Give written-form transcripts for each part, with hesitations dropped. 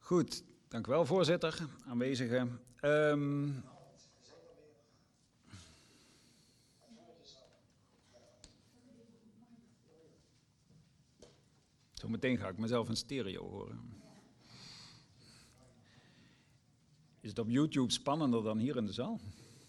Goed, dank u wel, voorzitter, aanwezigen. Zometeen ga ik mezelf in stereo horen. Is het op YouTube spannender dan hier in de zaal?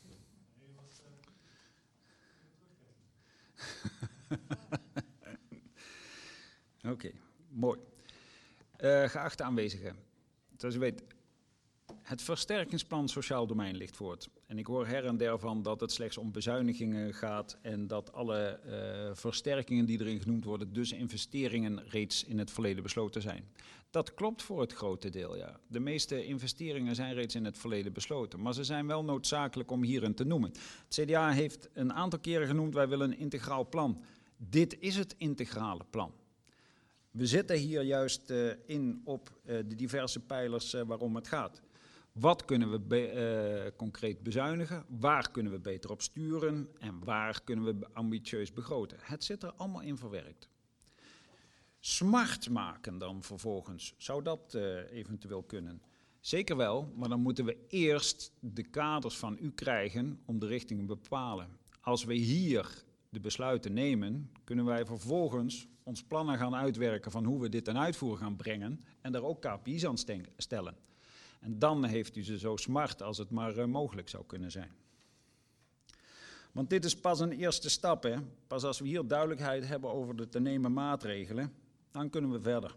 Oké, mooi. Geachte aanwezigen, zoals u weet, het versterkingsplan sociaal domein ligt voort. En ik hoor her en der van dat het slechts om bezuinigingen gaat en dat alle versterkingen die erin genoemd worden, dus investeringen reeds in het verleden besloten zijn. Dat klopt voor het grote deel, ja. De meeste investeringen zijn reeds in het verleden besloten, maar ze zijn wel noodzakelijk om hierin te noemen. Het CDA heeft een aantal keren genoemd, wij willen een integraal plan. Dit is het integrale plan. We zitten hier juist in op de diverse pijlers waarom het gaat. Wat kunnen we concreet bezuinigen? Waar kunnen we beter op sturen? En waar kunnen we ambitieus begroten? Het zit er allemaal in verwerkt. Smart maken dan vervolgens, zou dat eventueel kunnen? Zeker wel, maar dan moeten we eerst de kaders van u krijgen om de richting te bepalen. Als we hier de besluiten nemen, kunnen wij vervolgens ons plannen gaan uitwerken van hoe we dit ten uitvoer gaan brengen en daar ook KPI's aan stellen. En dan heeft u ze zo smart als het maar mogelijk zou kunnen zijn. Want dit is pas een eerste stap, hè? Pas als we hier duidelijkheid hebben over de te nemen maatregelen, dan kunnen we verder.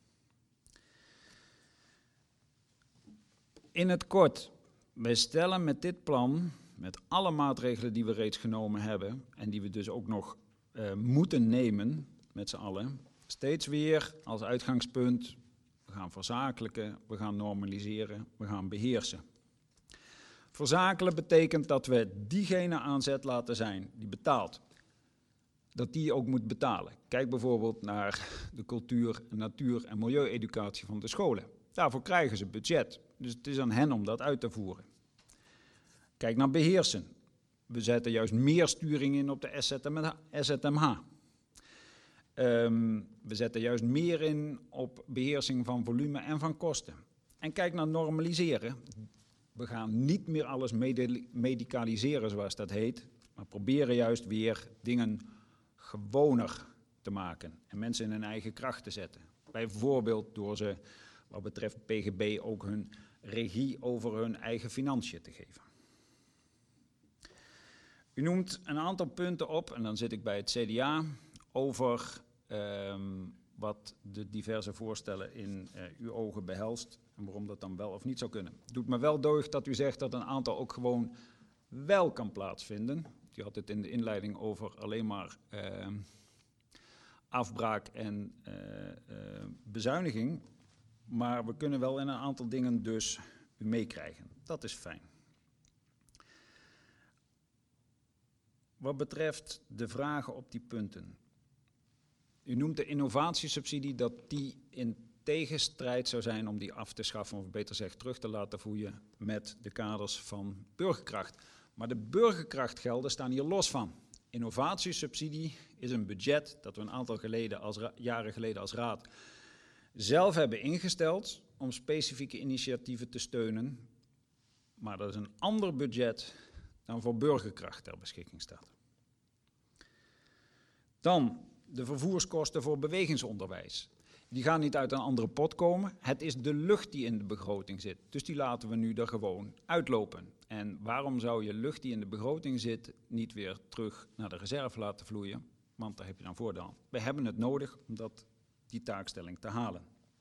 In het kort, wij stellen met dit plan, met alle maatregelen die we reeds genomen hebben en die we dus ook nog moeten nemen met z'n allen, steeds weer als uitgangspunt, we gaan verzakelijken, we gaan normaliseren, we gaan beheersen. Verzakelen betekent dat we diegene aan zet laten zijn die betaalt. Dat die ook moet betalen. Kijk bijvoorbeeld naar de cultuur, natuur en milieueducatie van de scholen. Daarvoor krijgen ze budget, dus het is aan hen om dat uit te voeren. Kijk naar beheersen. We zetten juist meer sturing in op de SZMH. We zetten juist meer in op beheersing van volume en van kosten. En kijk naar normaliseren. We gaan niet meer alles medicaliseren zoals dat heet, maar proberen juist weer dingen gewoner te maken en mensen in hun eigen kracht te zetten. Bijvoorbeeld door ze, wat betreft PGB, ook hun regie over hun eigen financiën te geven. U noemt een aantal punten op, en dan zit ik bij het CDA, over wat de diverse voorstellen in uw ogen behelst en waarom dat dan wel of niet zou kunnen. Het doet me wel deugd dat u zegt dat een aantal ook gewoon wel kan plaatsvinden. U had het in de inleiding over alleen maar afbraak en bezuiniging, maar we kunnen wel in een aantal dingen dus u meekrijgen. Dat is fijn. Wat betreft de vragen op die punten. U noemt de innovatiesubsidie dat die in tegenstrijd zou zijn om die af te schaffen, of beter gezegd terug te laten vloeien met de kaders van burgerkracht. Maar de burgerkrachtgelden staan hier los van. Innovatiesubsidie is een budget dat we een aantal jaren geleden als raad zelf hebben ingesteld om specifieke initiatieven te steunen. Maar dat is een ander budget dan voor burgerkracht ter beschikking staat. Dan de vervoerskosten voor bewegingsonderwijs. Die gaan niet uit een andere pot komen. Het is de lucht die in de begroting zit. Dus die laten we nu er gewoon uitlopen. En waarom zou je lucht die in de begroting zit niet weer terug naar de reserve laten vloeien? Want daar heb je dan voordeel. We hebben het nodig om die taakstelling te halen.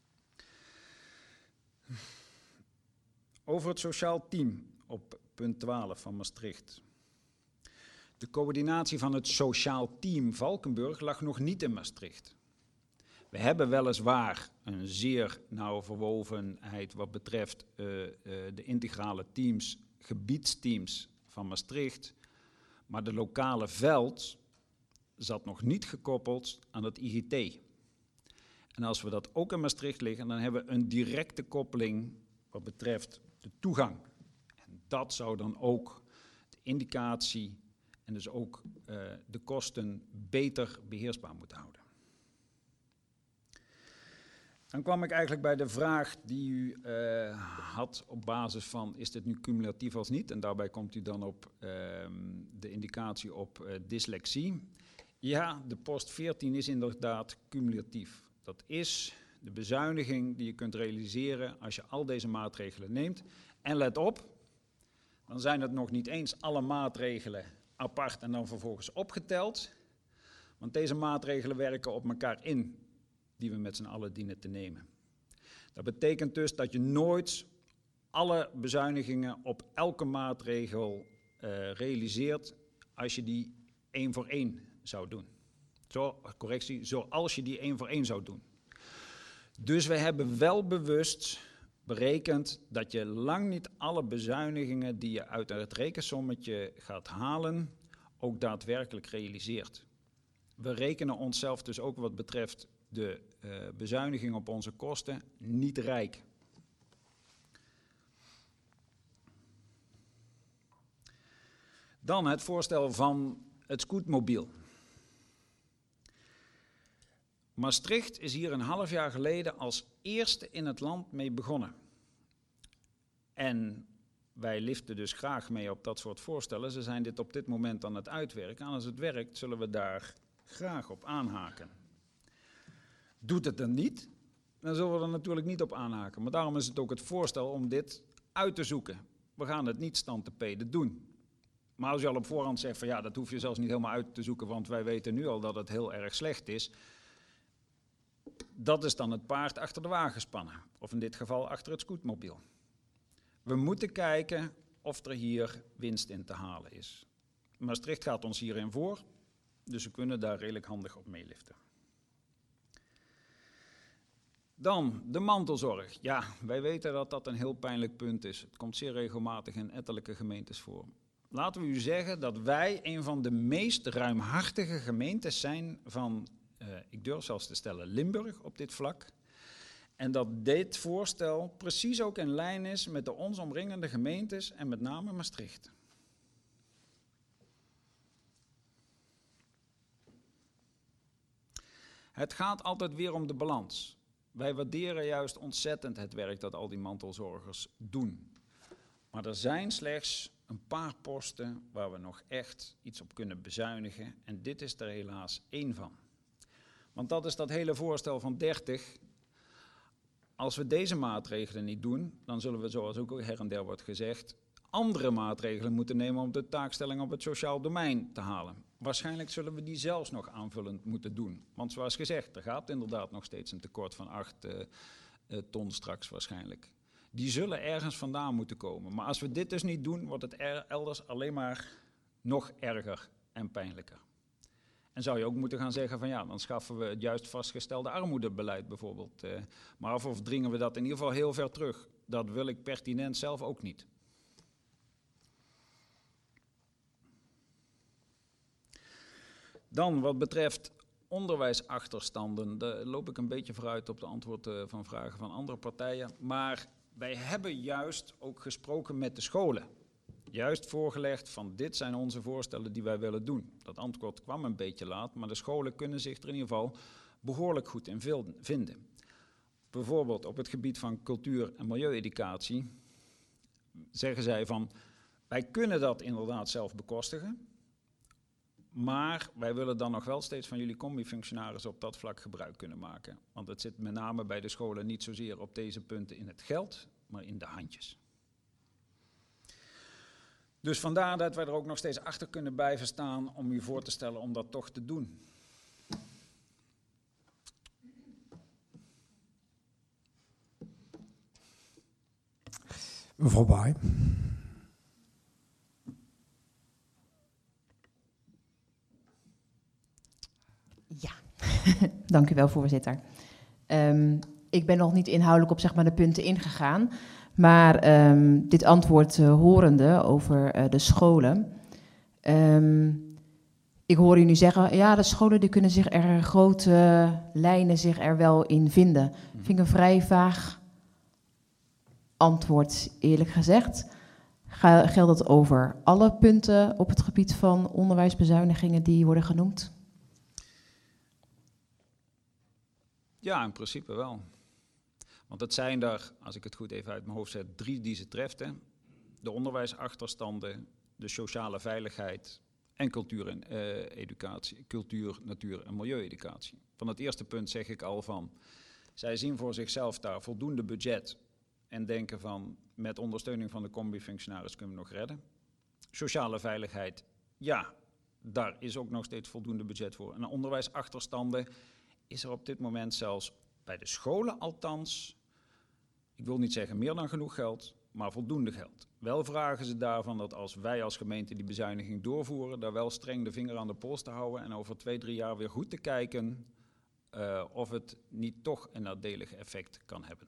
Over het sociaal team op punt 12 van Maastricht. De coördinatie van het sociaal team Valkenburg lag nog niet in Maastricht. We hebben weliswaar een zeer nauwe verwovenheid wat betreft de integrale teams, gebiedsteams van Maastricht, maar de lokale veld zat nog niet gekoppeld aan het IGT. En als we dat ook in Maastricht liggen, dan hebben we een directe koppeling wat betreft de toegang. En dat zou dan ook de indicatie en dus ook de kosten beter beheersbaar moeten houden. Dan kwam ik eigenlijk bij de vraag die u had op basis van, is dit nu cumulatief of niet? En daarbij komt u dan op de indicatie op dyslexie. Ja, de post 14 is inderdaad cumulatief. Dat is de bezuiniging die je kunt realiseren als je al deze maatregelen neemt. En let op, dan zijn het nog niet eens alle maatregelen apart en dan vervolgens opgeteld. Want deze maatregelen werken op elkaar in, die we met z'n allen dienen te nemen. Dat betekent dus dat je nooit alle bezuinigingen op elke maatregel realiseert als je die 1 voor 1 zou doen. Zoals je die 1 voor 1 zou doen. Dus we hebben wel bewust berekend dat je lang niet alle bezuinigingen die je uit het rekensommetje gaat halen, ook daadwerkelijk realiseert. We rekenen onszelf dus ook wat betreft de bezuiniging op onze kosten niet rijk. Dan het voorstel van het scootmobiel. Maastricht is hier een half jaar geleden als eerste in het land mee begonnen. En wij liften dus graag mee op dat soort voorstellen. Ze zijn dit op dit moment aan het uitwerken. En als het werkt, zullen we daar graag op aanhaken. Doet het dan niet, dan zullen we er natuurlijk niet op aanhaken. Maar daarom is het ook het voorstel om dit uit te zoeken. We gaan het niet stand te pede doen. Maar als je al op voorhand zegt van ja, dat hoef je zelfs niet helemaal uit te zoeken, want wij weten nu al dat het heel erg slecht is. Dat is dan het paard achter de wagen spannen. Of in dit geval achter het scootmobiel. We moeten kijken of er hier winst in te halen is. Maastricht gaat ons hierin voor, dus we kunnen daar redelijk handig op meeliften. Dan de mantelzorg. Ja, wij weten dat dat een heel pijnlijk punt is. Het komt zeer regelmatig in ettelijke gemeentes voor. Laten we u zeggen dat wij een van de meest ruimhartige gemeentes zijn van, ik durf zelfs te stellen, Limburg op dit vlak. En dat dit voorstel precies ook in lijn is met de ons omringende gemeentes en met name Maastricht. Het gaat altijd weer om de balans. Wij waarderen juist ontzettend het werk dat al die mantelzorgers doen. Maar er zijn slechts een paar posten waar we nog echt iets op kunnen bezuinigen. En dit is er helaas 1 van. Want dat is dat hele voorstel van 30. Als we deze maatregelen niet doen, dan zullen we, zoals ook her en der wordt gezegd, andere maatregelen moeten nemen om de taakstelling op het sociaal domein te halen. Waarschijnlijk zullen we die zelfs nog aanvullend moeten doen. Want zoals gezegd, er gaat inderdaad nog steeds een tekort van 8 ton straks waarschijnlijk. Die zullen ergens vandaan moeten komen. Maar als we dit dus niet doen, wordt het elders alleen maar nog erger en pijnlijker. En zou je ook moeten gaan zeggen van ja, dan schaffen we het juist vastgestelde armoedebeleid bijvoorbeeld. Maar of dringen we dat in ieder geval heel ver terug. Dat wil ik pertinent zelf ook niet. Dan wat betreft onderwijsachterstanden, daar loop ik een beetje vooruit op de antwoorden van vragen van andere partijen. Maar wij hebben juist ook gesproken met de scholen. Juist voorgelegd van dit zijn onze voorstellen die wij willen doen. Dat antwoord kwam een beetje laat, maar de scholen kunnen zich er in ieder geval behoorlijk goed in vinden. Bijvoorbeeld op het gebied van cultuur- en milieueducatie zeggen zij van wij kunnen dat inderdaad zelf bekostigen. Maar wij willen dan nog wel steeds van jullie combi-functionarissen op dat vlak gebruik kunnen maken. Want het zit met name bij de scholen niet zozeer op deze punten in het geld, maar in de handjes. Dus vandaar dat wij er ook nog steeds achter kunnen blijven staan om u voor te stellen om dat toch te doen. Mevrouw Baai. Ja, dank u wel, voorzitter. Ik ben nog niet inhoudelijk op zeg maar, de punten ingegaan, maar dit antwoord horende over de scholen. Ik hoor u nu zeggen, ja, de scholen die kunnen zich er grote lijnen zich er wel in vinden. Vind ik een vrij vaag antwoord, eerlijk gezegd. Geldt dat over alle punten op het gebied van onderwijsbezuinigingen die worden genoemd? Ja, in principe wel. Want het zijn er, als ik het goed even uit mijn hoofd zet, 3 die ze treft. Hè. De onderwijsachterstanden, de sociale veiligheid en cultuur en educatie. Cultuur, natuur en milieueducatie. Van het eerste punt zeg ik al van, zij zien voor zichzelf daar voldoende budget en denken van, met ondersteuning van de combi-functionaris kunnen we nog redden. Sociale veiligheid, ja, daar is ook nog steeds voldoende budget voor. En onderwijsachterstanden is er op dit moment zelfs bij de scholen althans, ik wil niet zeggen meer dan genoeg geld, maar voldoende geld. Wel vragen ze daarvan dat als wij als gemeente die bezuiniging doorvoeren, daar wel streng de vinger aan de pols te houden en over 2-3 jaar weer goed te kijken of het niet toch een nadelig effect kan hebben.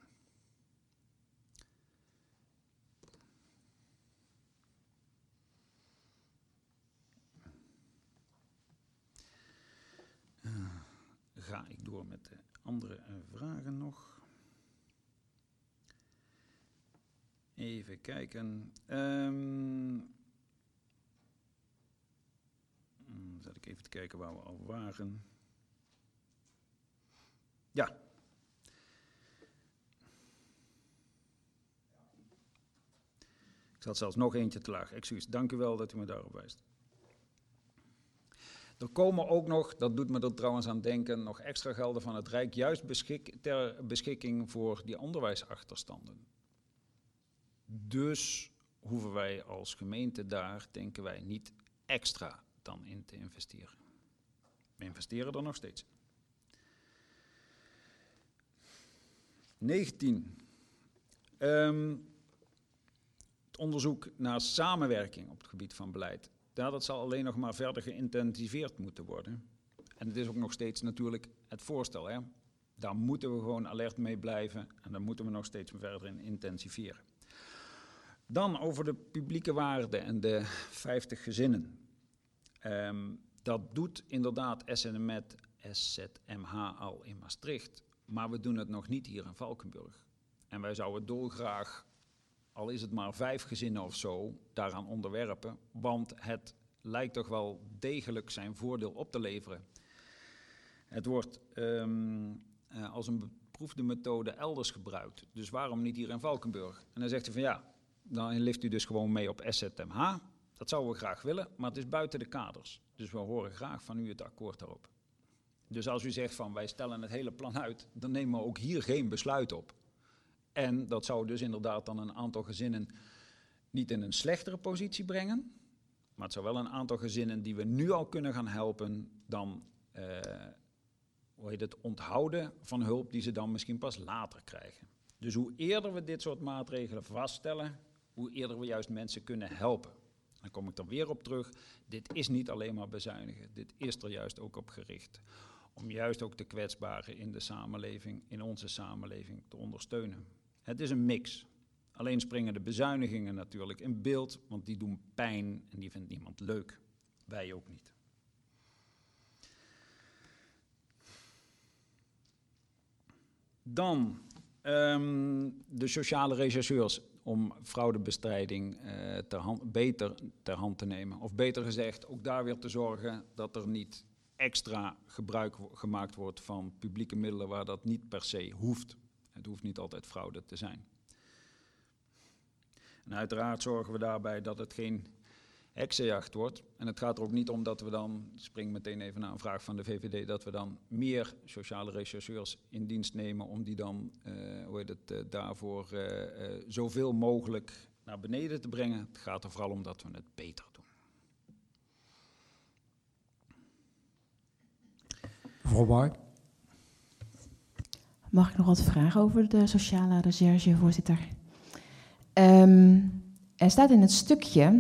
Ga ik door met de andere vragen nog. Even kijken. Zet ik even te kijken waar we al waren. Ja. Ik zat zelfs nog eentje te laag. Excuus, dank u wel dat u me daarop wijst. Er komen ook nog, dat doet me er trouwens aan denken, nog extra gelden van het Rijk, juist ter beschikking voor die onderwijsachterstanden. Dus hoeven wij als gemeente daar, denken wij, niet extra dan in te investeren. We investeren er nog steeds. 19. Het onderzoek naar samenwerking op het gebied van beleid. Ja, dat zal alleen nog maar verder geïntensiveerd moeten worden. En het is ook nog steeds natuurlijk het voorstel. Hè? Daar moeten we gewoon alert mee blijven en daar moeten we nog steeds verder in intensiveren. Dan over de publieke waarde en de 50 gezinnen. Dat doet inderdaad SZMH al in Maastricht, maar we doen het nog niet hier in Valkenburg. En wij zouden dolgraag, al is het maar 5 gezinnen of zo, daaraan onderwerpen, want het lijkt toch wel degelijk zijn voordeel op te leveren. Het wordt als een beproefde methode elders gebruikt, dus waarom niet hier in Valkenburg? En dan zegt hij van ja, dan lift u dus gewoon mee op SZMH. Dat zouden we graag willen, maar het is buiten de kaders. Dus we horen graag van u het akkoord daarop. Dus als u zegt van wij stellen het hele plan uit, dan nemen we ook hier geen besluit op. En dat zou dus inderdaad dan een aantal gezinnen niet in een slechtere positie brengen, maar het zou wel een aantal gezinnen die we nu al kunnen gaan helpen, dan onthouden van hulp die ze dan misschien pas later krijgen. Dus hoe eerder we dit soort maatregelen vaststellen, hoe eerder we juist mensen kunnen helpen. Dan kom ik er weer op terug, dit is niet alleen maar bezuinigen, dit is er juist ook op gericht. Om juist ook de kwetsbaren in de samenleving, in onze samenleving te ondersteunen. Het is een mix. Alleen springen de bezuinigingen natuurlijk in beeld, want die doen pijn en die vindt niemand leuk. Wij ook niet. Dan de sociale rechercheurs om fraudebestrijding beter ter hand te nemen. Of beter gezegd, ook daar weer te zorgen dat er niet extra gebruik gemaakt wordt van publieke middelen waar dat niet per se hoeft. Het hoeft niet altijd fraude te zijn. En uiteraard zorgen we daarbij dat het geen heksenjacht wordt. En het gaat er ook niet om dat we dan, ik spring meteen even naar een vraag van de VVD, dat we dan meer sociale rechercheurs in dienst nemen om die dan, daarvoor zoveel mogelijk naar beneden te brengen. Het gaat er vooral om dat we het beter doen. Mevrouw Baar. Mag ik nog wat vragen over de sociale recherche, voorzitter? Er staat in het stukje,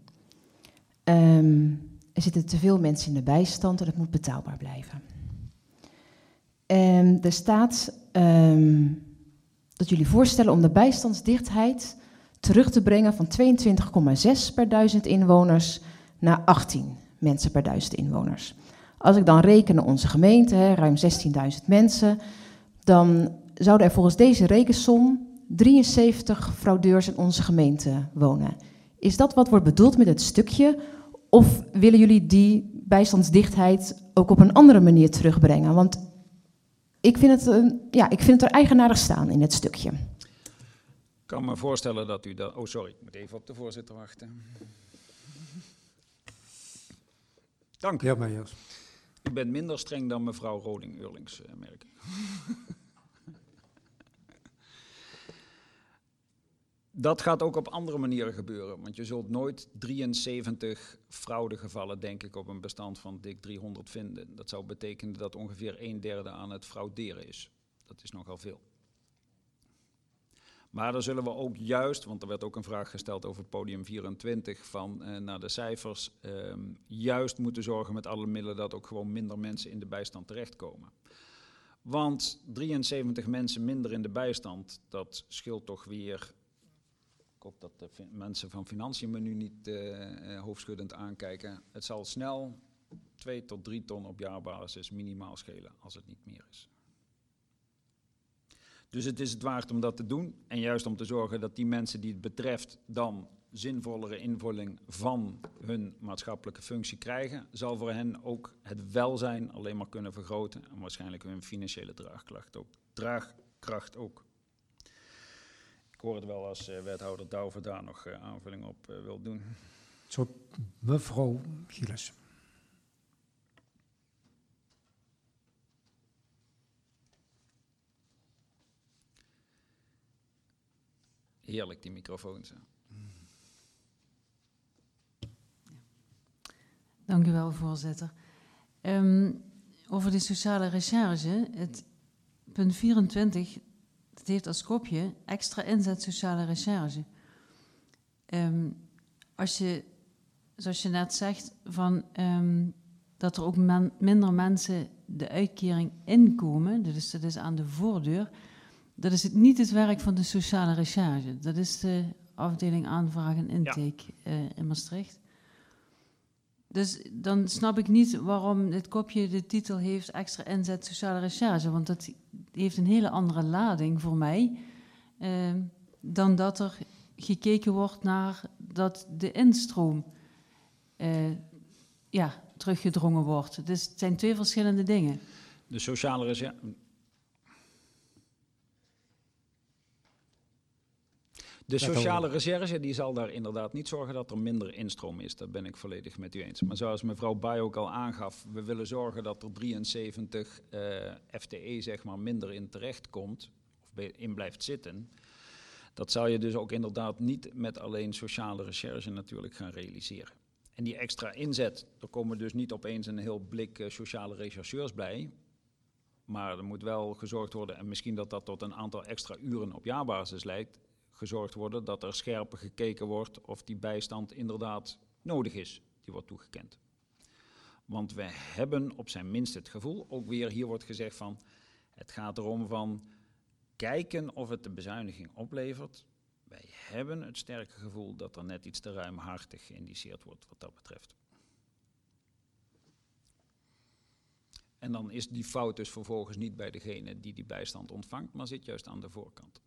er zitten te veel mensen in de bijstand en het moet betaalbaar blijven. Er staat dat jullie voorstellen om de bijstandsdichtheid terug te brengen van 22,6 per 1000 inwoners naar 18 mensen per 1000 inwoners. Als ik dan reken naar onze gemeente, ruim 16.000 mensen, dan zouden er volgens deze rekensom 73 fraudeurs in onze gemeente wonen. Is dat wat wordt bedoeld met het stukje? Of willen jullie die bijstandsdichtheid ook op een andere manier terugbrengen? Want ik vind het er eigenaardig staan in het stukje. Ik kan me voorstellen dat u dat... Oh, sorry, ik moet even op de voorzitter wachten. Dank u. Ja, Meijers. U bent minder streng dan mevrouw Roding-Eurlings, merk ik. Dat gaat ook op andere manieren gebeuren, want je zult nooit 73 fraudegevallen, denk ik, op een bestand van dik 300 vinden. Dat zou betekenen dat ongeveer 1/3 aan het frauderen is. Dat is nogal veel. Maar dan zullen we ook juist, want er werd ook een vraag gesteld over podium 24 naar de cijfers, juist moeten zorgen met alle middelen dat ook gewoon minder mensen in de bijstand terechtkomen. Want 73 mensen minder in de bijstand, dat scheelt toch weer... Ik hoop dat de mensen van Financiën me nu niet hoofdschuddend aankijken. Het zal snel 2 tot 3 ton op jaarbasis minimaal schelen, als het niet meer is. Dus het is het waard om dat te doen. En juist om te zorgen dat die mensen die het betreft dan zinvollere invulling van hun maatschappelijke functie krijgen, zal voor hen ook het welzijn alleen maar kunnen vergroten. En waarschijnlijk hun financiële draagkracht ook. Ik hoor het wel als wethouder Douwe daar nog aanvulling op wil doen. Zo, mevrouw Gilles. Heerlijk, die microfoons. Dank u wel, voorzitter. Over de sociale recherche, het punt 24... Het heeft als kopje extra inzet sociale recherche. Als je, zoals je net zegt, dat er ook minder mensen de uitkering inkomen, dus dat is aan de voordeur, dat is niet het werk van de sociale recherche. Dat is de afdeling aanvraag en intake in Maastricht. Dus dan snap ik niet waarom het kopje de titel heeft extra inzet sociale recherche, want dat heeft een hele andere lading voor mij dan dat er gekeken wordt naar dat de instroom teruggedrongen wordt. Dus het zijn 2 verschillende dingen. De sociale recherche... De sociale recherche die zal daar inderdaad niet zorgen dat er minder instroom is. Dat ben ik volledig met u eens. Maar zoals mevrouw Baai ook al aangaf, we willen zorgen dat er 73 FTE zeg maar minder in terecht komt, of in blijft zitten. Dat zal je dus ook inderdaad niet met alleen sociale recherche natuurlijk gaan realiseren. En die extra inzet, er komen dus niet opeens een heel blik sociale rechercheurs bij. Maar er moet wel gezorgd worden, en misschien dat dat tot een aantal extra uren op jaarbasis leidt, gezorgd worden dat er scherper gekeken wordt of die bijstand inderdaad nodig is, die wordt toegekend. Want we hebben op zijn minst het gevoel, ook weer hier wordt gezegd van, het gaat erom van kijken of het de bezuiniging oplevert. Wij hebben het sterke gevoel dat er net iets te ruimhartig geïndiceerd wordt wat dat betreft. En dan is die fout dus vervolgens niet bij degene die die bijstand ontvangt, maar zit juist aan de voorkant.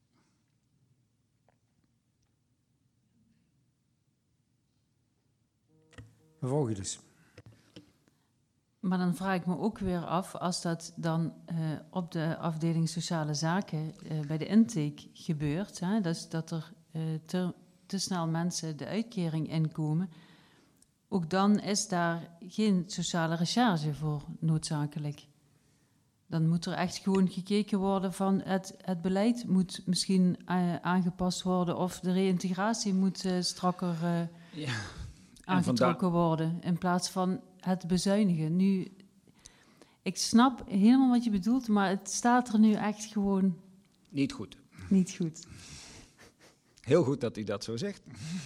Mevrouw Gilles. Maar dan vraag ik me ook weer af, als dat dan op de afdeling sociale zaken bij de intake gebeurt, dus dat er te snel mensen de uitkering inkomen, ook dan is daar geen sociale recherche voor noodzakelijk. Dan moet er echt gewoon gekeken worden van het beleid moet misschien aangepast worden of de reïntegratie moet strakker aangetrokken worden in plaats van het bezuinigen. Nu, ik snap helemaal wat je bedoelt, maar het staat er nu echt gewoon niet goed. Niet goed. Heel goed dat u dat zo zegt.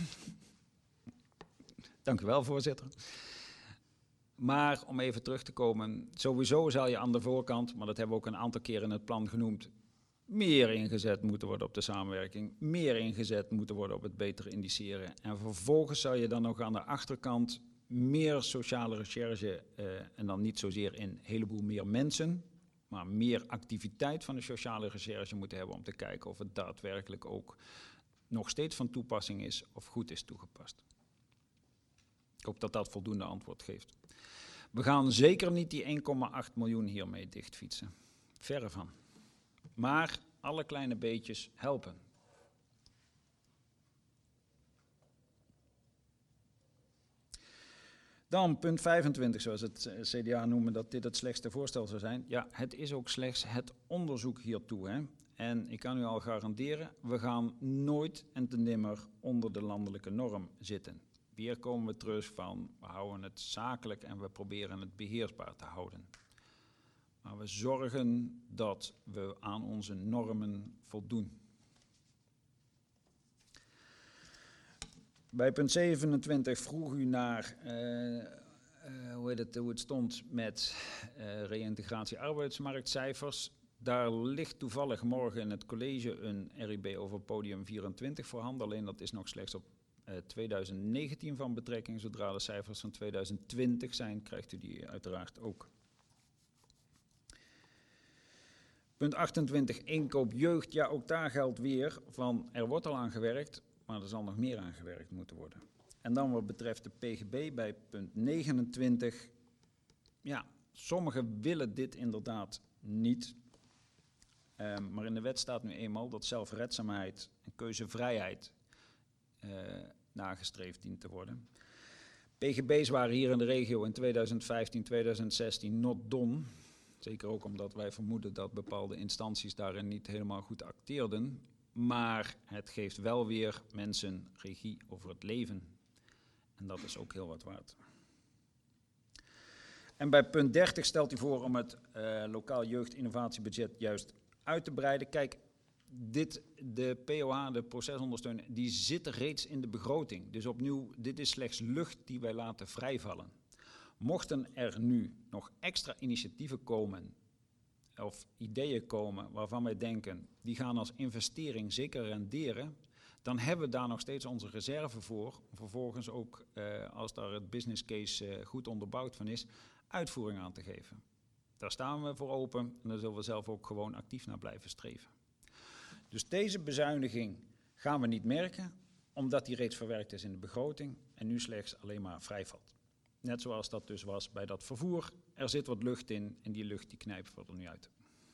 Dank u wel, voorzitter. Maar om even terug te komen, sowieso zal je aan de voorkant, maar dat hebben we ook een aantal keer in het plan genoemd, meer ingezet moeten worden op de samenwerking, meer ingezet moeten worden op het beter indiceren. En vervolgens zou je dan nog aan de achterkant meer sociale recherche, en dan niet zozeer in een heleboel meer mensen, maar meer activiteit van de sociale recherche moeten hebben om te kijken of het daadwerkelijk ook nog steeds van toepassing is of goed is toegepast. Ik hoop dat dat voldoende antwoord geeft. We gaan zeker niet die 1,8 miljoen hiermee dichtfietsen. Verre van. Maar alle kleine beetjes helpen. Dan punt 25, zoals het CDA noemen, dat dit het slechtste voorstel zou zijn. Ja, het is ook slechts het onderzoek hiertoe. Hè. En ik kan u al garanderen, we gaan nooit en te nimmer onder de landelijke norm zitten. Weer komen we terug van, we houden het zakelijk en we proberen het beheersbaar te houden. Maar we zorgen dat we aan onze normen voldoen. Bij punt 27 vroeg u naar hoe het stond met reïntegratie arbeidsmarktcijfers. Daar ligt toevallig morgen in het college een RIB over podium 24 voorhanden. Alleen dat is nog slechts op 2019 van betrekking. Zodra de cijfers van 2020 zijn, krijgt u die uiteraard ook. Punt 28, inkoop jeugd. Ja, ook daar geldt weer van er wordt al aan gewerkt, maar er zal nog meer aan gewerkt moeten worden. En dan wat betreft de PGB bij punt 29. Ja, sommigen willen dit inderdaad niet. Maar in de wet staat nu eenmaal dat zelfredzaamheid en keuzevrijheid nagestreefd dient te worden. PGB's waren hier in de regio in 2015, 2016 not done. Zeker ook omdat wij vermoeden dat bepaalde instanties daarin niet helemaal goed acteerden. Maar het geeft wel weer mensen regie over het leven. En dat is ook heel wat waard. En bij punt 30 stelt u voor om het lokaal jeugdinnovatiebudget juist uit te breiden. Kijk, de POH, de procesondersteuning, die zit reeds in de begroting. Dus opnieuw, dit is slechts lucht die wij laten vrijvallen. Mochten er nu nog extra initiatieven komen of ideeën komen waarvan wij denken, die gaan als investering zeker renderen, dan hebben we daar nog steeds onze reserve voor. Vervolgens ook, als daar het business case goed onderbouwd van is, uitvoering aan te geven. Daar staan we voor open en daar zullen we zelf ook gewoon actief naar blijven streven. Dus deze bezuiniging gaan we niet merken, omdat die reeds verwerkt is in de begroting en nu slechts alleen maar vrijvalt. Net zoals dat dus was bij dat vervoer. Er zit wat lucht in en die lucht die knijpen we er nu uit.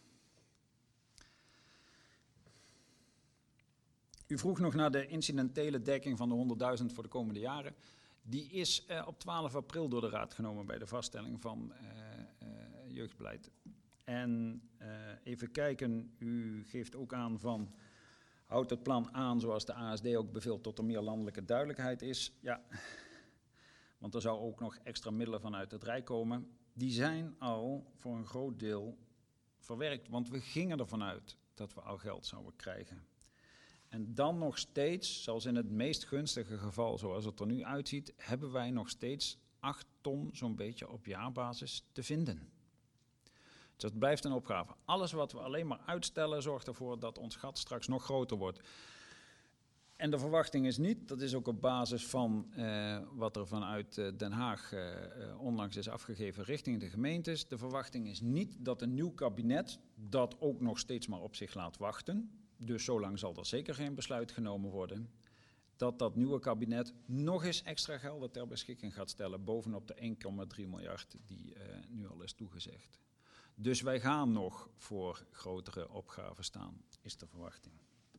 U vroeg nog naar de incidentele dekking van de 100.000 voor de komende jaren. Die is op 12 april door de Raad genomen bij de vaststelling van jeugdbeleid. En even kijken, u geeft ook aan van, houdt het plan aan zoals de ASD ook beveelt tot er meer landelijke duidelijkheid is. Ja, want er zou ook nog extra middelen vanuit het Rijk komen. Die zijn al voor een groot deel verwerkt, want we gingen ervan uit dat we al geld zouden krijgen. En dan nog steeds, zelfs in het meest gunstige geval zoals het er nu uitziet, hebben wij nog steeds 8 ton zo'n beetje op jaarbasis te vinden. Dus dat blijft een opgave. Alles wat we alleen maar uitstellen zorgt ervoor dat ons gat straks nog groter wordt. En de verwachting is niet, dat is ook op basis van wat er vanuit Den Haag onlangs is afgegeven richting de gemeentes. De verwachting is niet dat een nieuw kabinet dat ook nog steeds maar op zich laat wachten. Dus zolang zal er zeker geen besluit genomen worden. Dat nieuwe kabinet nog eens extra gelden ter beschikking gaat stellen bovenop de 1,3 miljard die nu al is toegezegd. Dus wij gaan nog voor grotere opgaven staan, is de verwachting.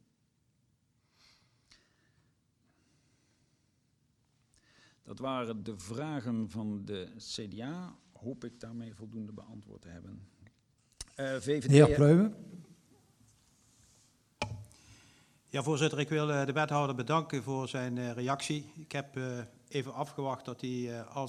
Dat waren de vragen van de CDA. Hoop ik daarmee voldoende beantwoord te hebben. VVD. De heer Pleumen. Ja, voorzitter, ik wil de wethouder bedanken voor zijn reactie. Ik heb even afgewacht tot hij al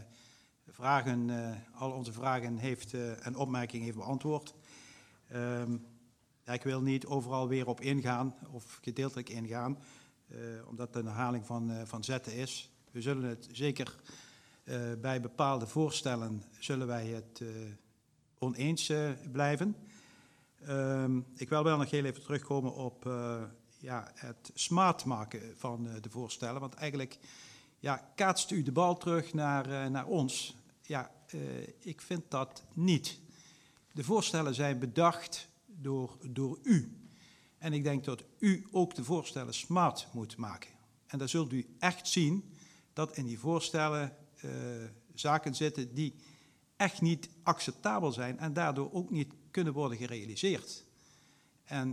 onze vragen heeft en opmerkingen heeft beantwoord. Ja, ik wil niet overal weer op ingaan of gedeeltelijk ingaan, omdat het een herhaling van zetten is. We zullen het zeker bij bepaalde voorstellen zullen wij het oneens blijven. Ik wil wel nog heel even terugkomen op het smart maken van de voorstellen. Want eigenlijk kaatst u de bal terug naar ons. Ja, ik vind dat niet. De voorstellen zijn bedacht door u. En ik denk dat u ook de voorstellen smart moet maken. En dan zult u echt zien dat in die voorstellen zaken zitten die echt niet acceptabel zijn en daardoor ook niet kunnen worden gerealiseerd. En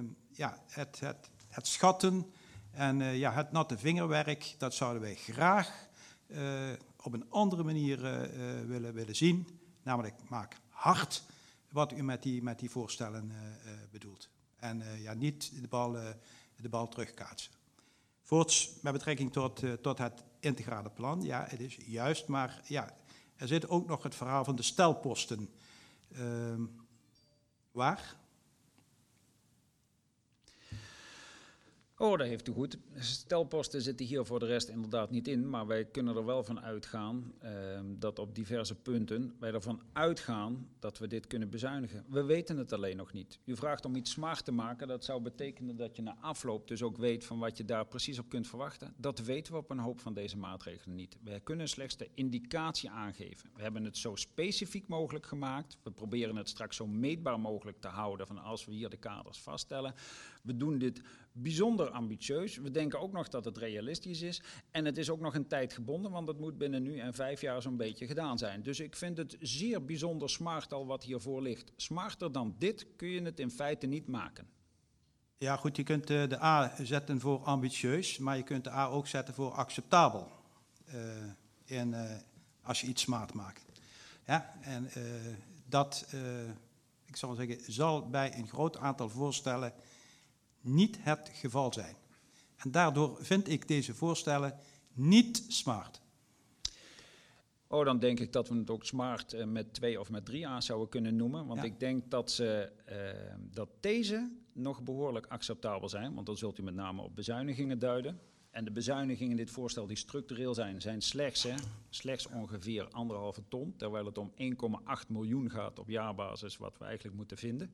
het schatten en het natte vingerwerk, dat zouden wij graag op een andere manier willen zien. Namelijk, maak hard wat u met die voorstellen bedoelt. En niet de bal terugkaatsen. Voorts, met betrekking tot het integrale plan, ja, het is juist, maar ja, er zit ook nog het verhaal van de stelposten. Waar? Oh, dat heeft u goed. Stelposten zitten hier voor de rest inderdaad niet in, maar wij kunnen er wel van uitgaan dat op diverse punten wij ervan uitgaan dat we dit kunnen bezuinigen. We weten het alleen nog niet. U vraagt om iets smart te maken, dat zou betekenen dat je na afloop dus ook weet van wat je daar precies op kunt verwachten. Dat weten we op een hoop van deze maatregelen niet. Wij kunnen slechts de indicatie aangeven. We hebben het zo specifiek mogelijk gemaakt. We proberen het straks zo meetbaar mogelijk te houden van als we hier de kaders vaststellen. We doen dit bijzonder ambitieus. We denken ook nog dat het realistisch is. En het is ook nog een tijd gebonden, want het moet binnen nu en 5 jaar zo'n beetje gedaan zijn. Dus ik vind het zeer bijzonder smart al wat hiervoor ligt. Smarter dan dit kun je het in feite niet maken. Ja goed, je kunt de A zetten voor ambitieus, maar je kunt de A ook zetten voor acceptabel. Als je iets smart maakt. Ja, en ik zal maar zeggen, zal bij een groot aantal voorstellen niet het geval zijn. En daardoor vind ik deze voorstellen niet smart. Oh, dan denk ik dat we het ook smart met 2 of met 3 A zouden kunnen noemen. Want ik denk dat deze nog behoorlijk acceptabel zijn. Want dan zult u met name op bezuinigingen duiden. En de bezuinigingen in dit voorstel die structureel zijn slechts ongeveer 1,5 ton. Terwijl het om 1,8 miljoen gaat op jaarbasis wat we eigenlijk moeten vinden.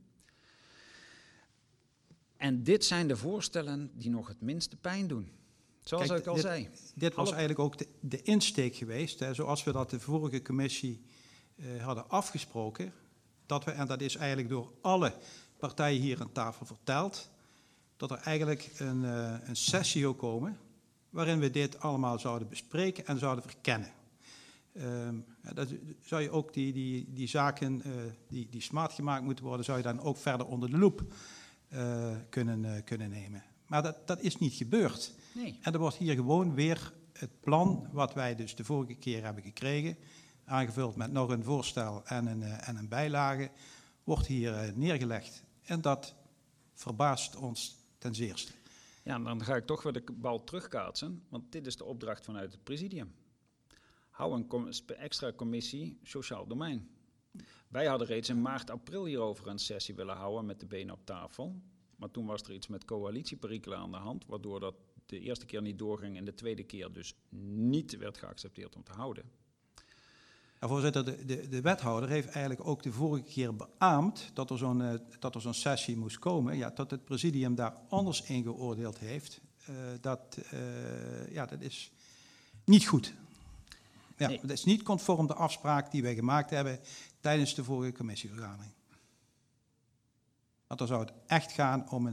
En dit zijn de voorstellen die nog het minste pijn doen. Zoals ik al zei. Dit was eigenlijk ook de insteek geweest. Hè, zoals we dat de vorige commissie hadden afgesproken. En dat is eigenlijk door alle partijen hier aan tafel verteld. Dat er eigenlijk een sessie zou komen. Waarin we dit allemaal zouden bespreken en zouden verkennen. Dat zou je ook die zaken die smart gemaakt moeten worden. Zou je dan ook verder onder de loep kunnen nemen. Maar dat is niet gebeurd. Nee. En er wordt hier gewoon weer het plan, wat wij dus de vorige keer hebben gekregen, aangevuld met nog een voorstel en een bijlage, wordt hier neergelegd. En dat verbaast ons ten zeerste. Ja, dan ga ik toch weer de bal terugkaatsen, want dit is de opdracht vanuit het presidium. Hou een extra commissie sociaal domein. Wij hadden reeds in maart, april hierover een sessie willen houden met de benen op tafel. Maar toen was er iets met coalitieperikelen aan de hand, waardoor dat de eerste keer niet doorging en de tweede keer dus niet werd geaccepteerd om te houden. Ja, voorzitter, de wethouder heeft eigenlijk ook de vorige keer beaamd dat er zo'n sessie moest komen. Ja, dat het presidium daar anders in geoordeeld heeft. Dat is niet goed. Ja, nee. Dat is niet conform de afspraak die wij gemaakt hebben tijdens de vorige commissievergadering. Want dan zou het echt gaan om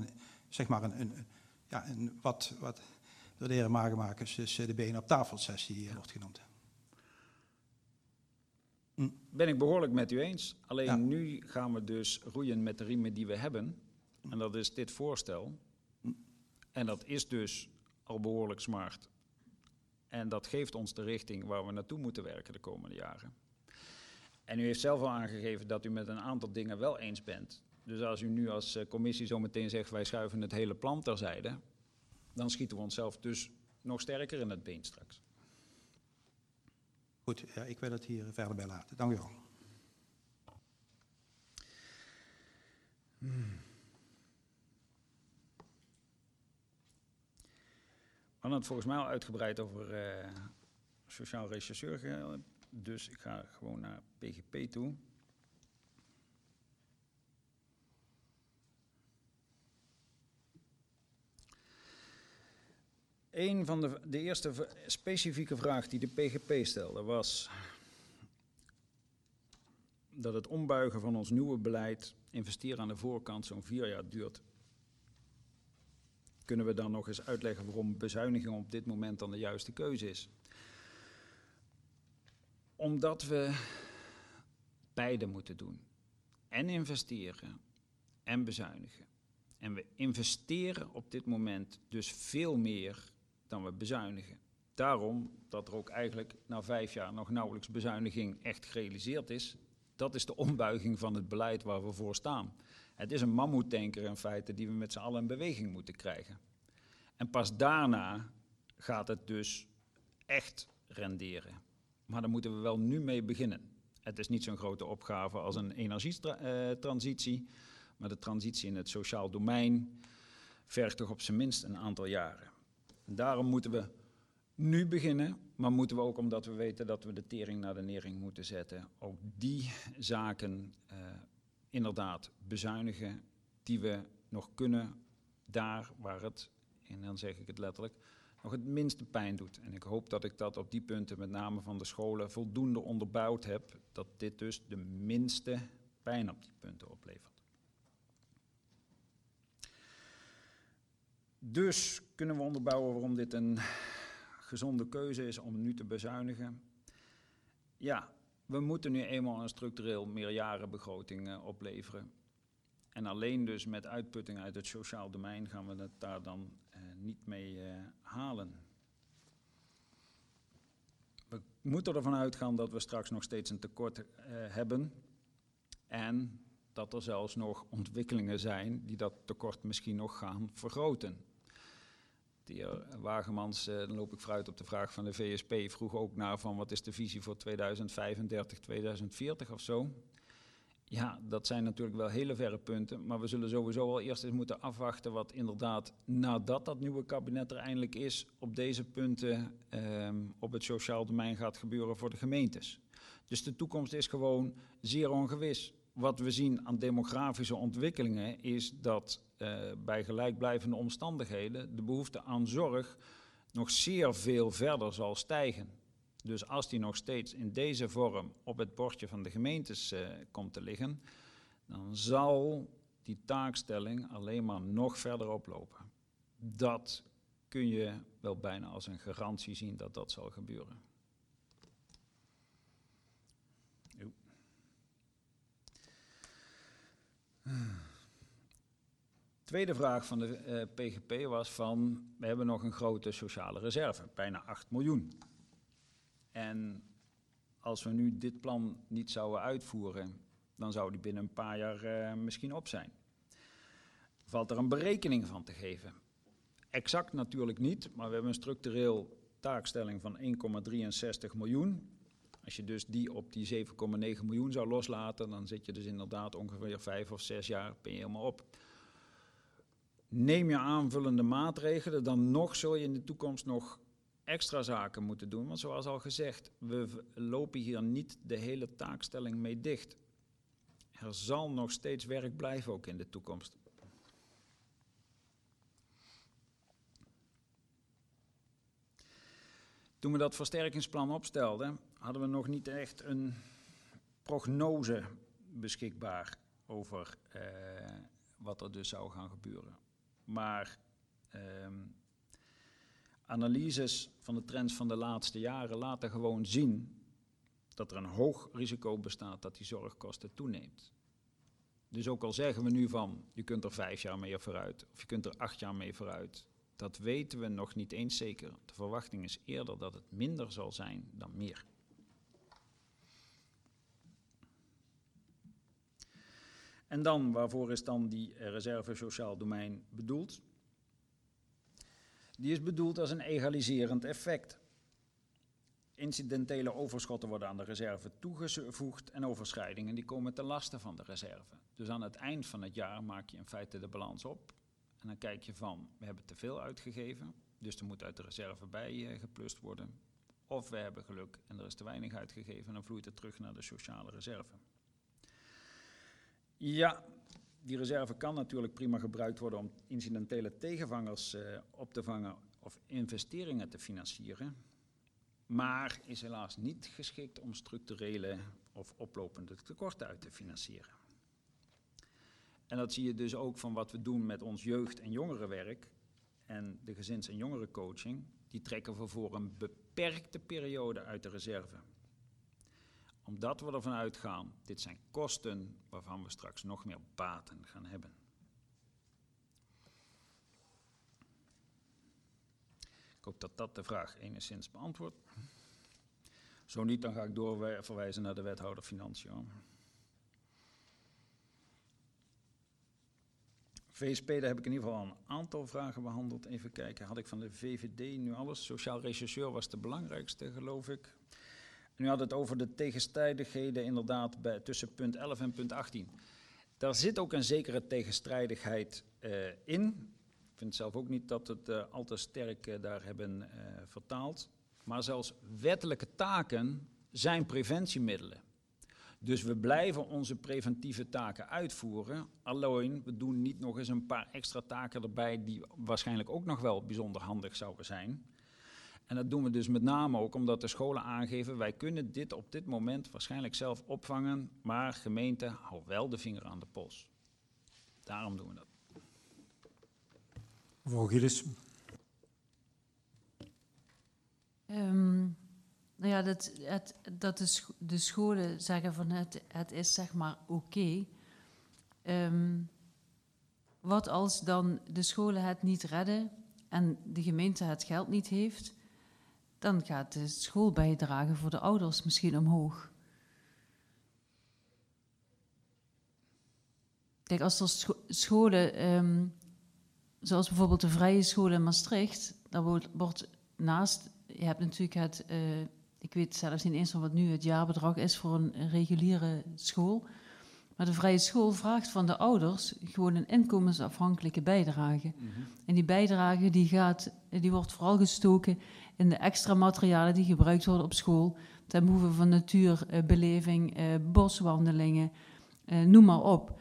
wat door de heren Magemakers dus de benen op tafel sessie wordt genoemd. Ben ik behoorlijk met u eens. Alleen nu gaan we dus roeien met de riemen die we hebben. En dat is dit voorstel. En dat is dus al behoorlijk smart. En dat geeft ons de richting waar we naartoe moeten werken de komende jaren. En u heeft zelf al aangegeven dat u met een aantal dingen wel eens bent. Dus als u nu als commissie zo meteen zegt, wij schuiven het hele plan terzijde, dan schieten we onszelf dus nog sterker in het been straks. Goed, ja, ik wil het hier verder bij laten. Dank u wel. We hadden het volgens mij al uitgebreid over sociaal rechercheur gehad, dus ik ga gewoon naar PGP toe. Een van de eerste specifieke vraag die de PGP stelde was dat het ombuigen van ons nieuwe beleid, investeren aan de voorkant, zo'n 4 jaar duurt. Kunnen we dan nog eens uitleggen waarom bezuiniging op dit moment dan de juiste keuze is? Omdat we beide moeten doen. en investeren en bezuinigen. En we investeren op dit moment dus veel meer dan we bezuinigen. Daarom dat er ook eigenlijk na 5 jaar nog nauwelijks bezuiniging echt gerealiseerd is. Dat is de ombuiging van het beleid waar we voor staan. Het is een mammoetanker in feite die we met z'n allen in beweging moeten krijgen. En pas daarna gaat het dus echt renderen. Maar daar moeten we wel nu mee beginnen. Het is niet zo'n grote opgave als een energietransitie, maar de transitie in het sociaal domein vergt toch op zijn minst een aantal jaren. En daarom moeten we nu beginnen, maar moeten we ook, omdat we weten dat we de tering naar de nering moeten zetten, ook die zaken inderdaad bezuinigen die we nog kunnen daar waar het, en dan zeg ik het letterlijk, nog het minste pijn doet. En ik hoop dat ik dat op die punten, met name van de scholen, voldoende onderbouwd heb, dat dit dus de minste pijn op die punten oplevert. Dus kunnen we onderbouwen waarom dit een gezonde keuze is om nu te bezuinigen. Ja, we moeten nu eenmaal een structureel meerjarenbegroting opleveren. En alleen dus met uitputting uit het sociaal domein gaan we het daar dan niet mee halen. We moeten ervan uitgaan dat we straks nog steeds een tekort hebben. En dat er zelfs nog ontwikkelingen zijn die dat tekort misschien nog gaan vergroten. De heer Wagemans, dan loop ik vooruit op de vraag van de VSP, vroeg ook naar van wat is de visie voor 2035, 2040 of zo. Ja, dat zijn natuurlijk wel hele verre punten, maar we zullen sowieso al eerst eens moeten afwachten wat inderdaad, nadat dat nieuwe kabinet er eindelijk is, op deze punten op het sociaal domein gaat gebeuren voor de gemeentes. Dus de toekomst is gewoon zeer ongewis. Wat we zien aan demografische ontwikkelingen is dat bij gelijkblijvende omstandigheden de behoefte aan zorg nog zeer veel verder zal stijgen. Dus als die nog steeds in deze vorm op het bordje van de gemeentes komt te liggen, dan zal die taakstelling alleen maar nog verder oplopen. Dat kun je wel bijna als een garantie zien dat dat zal gebeuren. Tweede vraag van de PGP was van, we hebben nog een grote sociale reserve, bijna 8 miljoen. En als we nu dit plan niet zouden uitvoeren, dan zou die binnen een paar jaar misschien op zijn. Valt er een berekening van te geven? Exact natuurlijk niet, maar we hebben een structureel taakstelling van 1,63 miljoen. Als je dus die op die 7,9 miljoen zou loslaten, dan zit je dus inderdaad ongeveer 5 of 6 jaar, ben je helemaal op. Neem je aanvullende maatregelen, dan nog zul je in de toekomst nog extra zaken moeten doen. Want zoals al gezegd, we lopen hier niet de hele taakstelling mee dicht. Er zal nog steeds werk blijven ook in de toekomst. Toen we dat versterkingsplan opstelden, hadden we nog niet echt een prognose beschikbaar over wat er dus zou gaan gebeuren. Maar analyses van de trends van de laatste jaren laten gewoon zien dat er een hoog risico bestaat dat die zorgkosten toeneemt. Dus ook al zeggen we nu van, je kunt er 5 jaar mee vooruit of je kunt er 8 jaar mee vooruit. Dat weten we nog niet eens zeker. De verwachting is eerder dat het minder zal zijn dan meer. En dan, waarvoor is dan die reserve sociaal domein bedoeld? Die is bedoeld als een egaliserend effect. Incidentele overschotten worden aan de reserve toegevoegd en overschrijdingen die komen ten laste van de reserve. Dus aan het eind van het jaar maak je in feite de balans op. En dan kijk je van, we hebben te veel uitgegeven, dus er moet uit de reserve bij geplust worden. Of we hebben geluk en er is te weinig uitgegeven en dan vloeit het terug naar de sociale reserve. Ja, die reserve kan natuurlijk prima gebruikt worden om incidentele tegenvangers op te vangen of investeringen te financieren. Maar is helaas niet geschikt om structurele of oplopende tekorten uit te financieren. En dat zie je dus ook van wat we doen met ons jeugd- en jongerenwerk en de gezins- en jongerencoaching. Die trekken we voor een beperkte periode uit de reserve. Omdat we ervan uitgaan, dit zijn kosten waarvan we straks nog meer baten gaan hebben. Ik hoop dat dat de vraag enigszins beantwoordt. Zo niet, dan ga ik doorverwijzen naar de wethouder Financiën. VSP, daar heb ik in ieder geval een aantal vragen behandeld. Even kijken, had ik van de VVD nu alles? Sociaal rechercheur was de belangrijkste, geloof ik. Nu had het over de tegenstrijdigheden inderdaad tussen punt 11 en punt 18. Daar zit ook een zekere tegenstrijdigheid in. Ik vind zelf ook niet dat het al te sterk daar hebben vertaald. Maar zelfs wettelijke taken zijn preventiemiddelen. Dus we blijven onze preventieve taken uitvoeren. Alleen, we doen niet nog eens een paar extra taken erbij die waarschijnlijk ook nog wel bijzonder handig zouden zijn. En dat doen we dus met name ook omdat de scholen aangeven, wij kunnen dit op dit moment waarschijnlijk zelf opvangen, maar gemeente, hou wel de vinger aan de pols. Daarom doen we dat. Mevrouw Gillis. Nou ja, dat de scholen zeggen van het is zeg maar oké. Wat als dan de scholen het niet redden en de gemeente het geld niet heeft, dan gaat de schoolbijdrage voor de ouders misschien omhoog. Kijk, als er scholen, zoals bijvoorbeeld de Vrije School in Maastricht, daar wordt naast, je hebt natuurlijk ik weet zelfs niet eens wat nu het jaarbedrag is voor een reguliere school, maar de Vrije School vraagt van de ouders gewoon een inkomensafhankelijke bijdrage. Mm-hmm. En die bijdrage die wordt vooral gestoken in de extra materialen die gebruikt worden op school, ten behoeve van natuurbeleving, boswandelingen, noem maar op.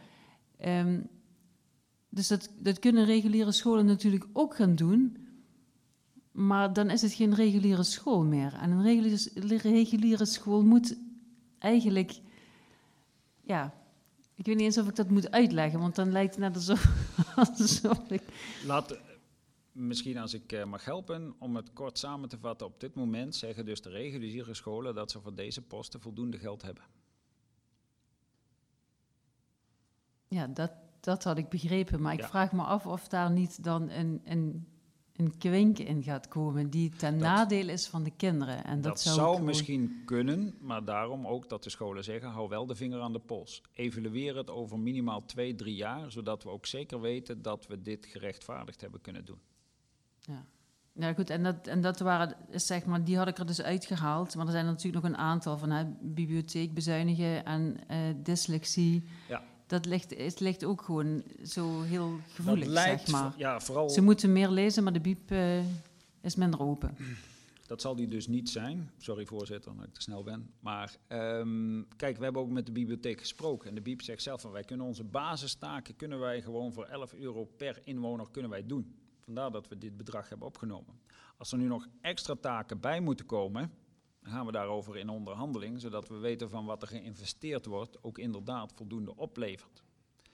Dus dat kunnen reguliere scholen natuurlijk ook gaan doen, maar dan is het geen reguliere school meer. En een reguliere school moet eigenlijk, ja, ik weet niet eens of ik dat moet uitleggen, want dan lijkt het net alsof ik... Misschien als ik mag helpen, om het kort samen te vatten, op dit moment zeggen dus de reguliere scholen dat ze voor deze posten voldoende geld hebben. Ja, dat had ik begrepen, maar ik vraag me af of daar niet dan een kwink in gaat komen die ten nadeel is van de kinderen. En dat zou misschien kunnen, maar daarom ook dat de scholen zeggen, hou wel de vinger aan de pols. Evalueer het over minimaal 2-3 jaar, zodat we ook zeker weten dat we dit gerechtvaardigd hebben kunnen doen. Ja, goed, en dat waren, zeg maar, die had ik er dus uitgehaald, maar er zijn er natuurlijk nog een aantal van bibliotheek bezuinigen en dyslexie. Ja. Het ligt ook gewoon zo heel gevoelig, zeg maar. Ja, vooral... Ze moeten meer lezen, maar de bieb is minder open. Dat zal die dus niet zijn. Sorry voorzitter, dat ik te snel ben. Maar kijk, we hebben ook met de bibliotheek gesproken. En de bieb zegt zelf van, wij kunnen onze basistaken kunnen wij gewoon voor €11 per inwoner kunnen wij doen. Vandaar dat we dit bedrag hebben opgenomen. Als er nu nog extra taken bij moeten komen, dan gaan we daarover in onderhandeling, zodat we weten van wat er geïnvesteerd wordt, ook inderdaad voldoende oplevert.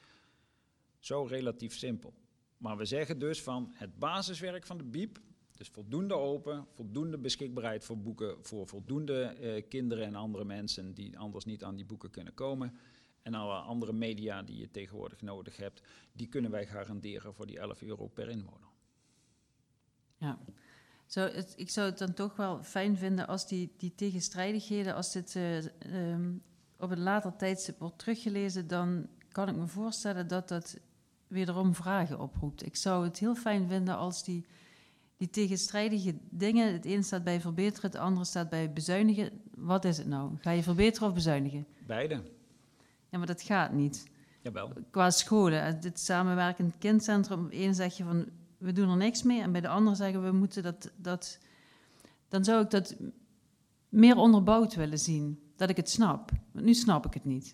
Zo relatief simpel. Maar we zeggen dus van het basiswerk van de bieb, dus voldoende open, voldoende beschikbaarheid voor boeken voor voldoende kinderen en andere mensen die anders niet aan die boeken kunnen komen. En alle andere media die je tegenwoordig nodig hebt, die kunnen wij garanderen voor die €11 per inwoner. Ja. Ik zou het dan toch wel fijn vinden als die tegenstrijdigheden, als dit op een later tijdstip wordt teruggelezen, dan kan ik me voorstellen dat dat wederom vragen oproept. Ik zou het heel fijn vinden als die tegenstrijdige dingen, het ene staat bij verbeteren, het andere staat bij bezuinigen. Wat is het nou? Ga je verbeteren of bezuinigen? Beide. Ja, maar dat gaat niet. Jawel. Qua scholen, dit samenwerkend kindcentrum, op één zeg je van, we doen er niks mee, en bij de andere zeggen we moeten dat dan zou ik dat meer onderbouwd willen zien, dat ik het snap. Want nu snap ik het niet.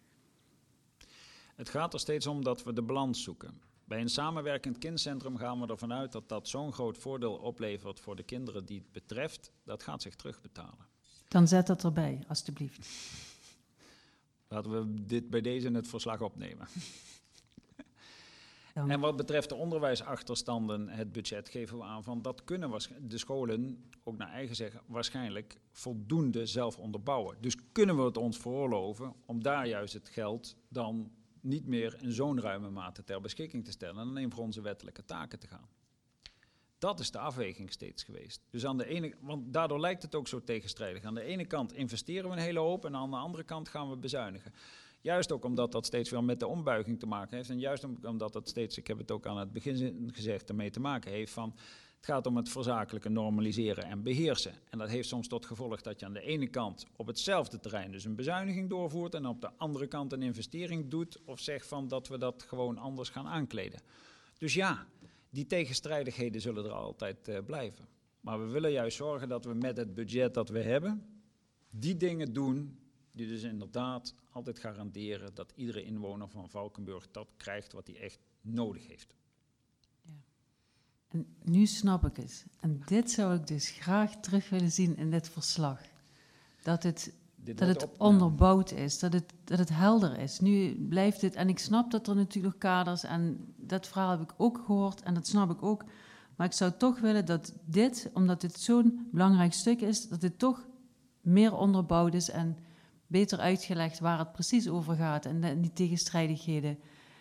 Het gaat er steeds om dat we de balans zoeken. Bij een samenwerkend kindcentrum gaan we ervan uit dat dat zo'n groot voordeel oplevert voor de kinderen die het betreft, dat gaat zich terugbetalen. Dan zet dat erbij, alstublieft. Laten we dit bij deze in het verslag opnemen. Dank. En wat betreft de onderwijsachterstanden, het budget, geven we aan van dat kunnen de scholen, ook naar eigen zeggen, waarschijnlijk voldoende zelf onderbouwen. Dus kunnen we het ons veroorloven om daar juist het geld dan niet meer in zo'n ruime mate ter beschikking te stellen en alleen voor onze wettelijke taken te gaan. Dat is de afweging steeds geweest. Dus aan de ene, want daardoor lijkt het ook zo tegenstrijdig. Aan de ene kant investeren we een hele hoop en aan de andere kant gaan we bezuinigen. Juist ook omdat dat steeds weer met de ombuiging te maken heeft. En juist omdat dat steeds, ik heb het ook aan het begin gezegd, ermee te maken heeft van... Het gaat om het verzakelijke normaliseren en beheersen. En dat heeft soms tot gevolg dat je aan de ene kant op hetzelfde terrein dus een bezuiniging doorvoert... en op de andere kant een investering doet of zegt van dat we dat gewoon anders gaan aankleden. Dus ja, die tegenstrijdigheden zullen er altijd blijven. Maar we willen juist zorgen dat we met het budget dat we hebben die dingen doen... die dus inderdaad altijd garanderen dat iedere inwoner van Valkenburg dat krijgt wat hij echt nodig heeft. Ja. En nu snap ik het. En dit zou ik dus graag terug willen zien in dit verslag. Dat het onderbouwd is, dat het helder is. Nu blijft het, en ik snap dat er natuurlijk kaders, en dat verhaal heb ik ook gehoord, en dat snap ik ook. Maar ik zou toch willen dat dit, omdat dit zo'n belangrijk stuk is, dat dit toch meer onderbouwd is en beter uitgelegd waar het precies over gaat en die tegenstrijdigheden.